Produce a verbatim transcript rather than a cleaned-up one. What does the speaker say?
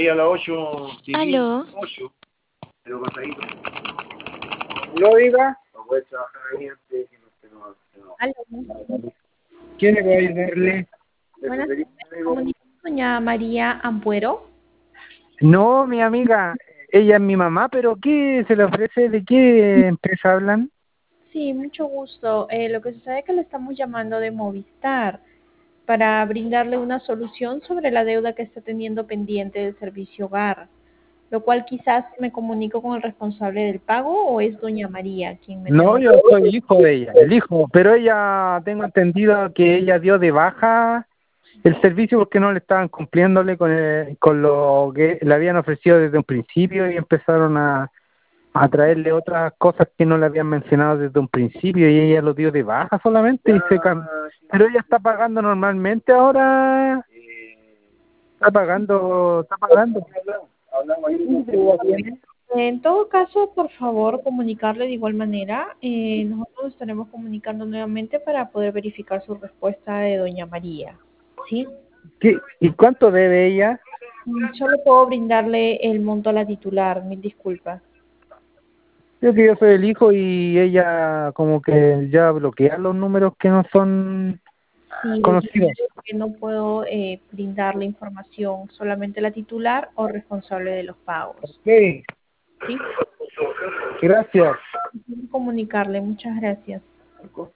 a las ocho, Aló. ocho, pero pasadito. ¿Lo diga? No puedes trabajar ahí antes que no se nos... No. Aló. ¿Quién le va a ayudarle? Buenas tardes. ¿Me comunico con doña María Ampuero? No, mi amiga, ella es mi mamá, pero ¿qué se le ofrece? ¿De qué empresa hablan? Sí, mucho gusto. Eh, lo que sucede es que le estamos llamando de Movistar para brindarle una solución sobre la deuda que está teniendo pendiente del servicio hogar, lo cual quizás me comunico con el responsable del pago o es doña María quien me No, tengo. yo soy hijo de ella, el hijo, pero ella, tengo entendido que ella dio de baja el servicio porque no le estaban cumpliéndole con, el- con lo que le habían ofrecido desde un principio y empezaron a, a traerle otras cosas que no le habían mencionado desde un principio y ella lo dio de baja solamente y se cam- pero ella está pagando normalmente ahora, está pagando, está pagando. En todo caso, por favor, comunicarle de igual manera. Eh, nosotros nos estaremos comunicando nuevamente para poder verificar su respuesta de doña María. ¿Sí? ¿Qué? ¿Y cuánto debe ella? Mm, Solo puedo brindarle el monto a la titular, mil disculpas. Yo que yo soy el hijo y ella como que ya bloquea los números que no son Sí, conocidos. que no puedo eh, brindarle información, solamente la titular o responsable de los pagos. Ok, ¿Sí? gracias. Comunicarle, muchas gracias.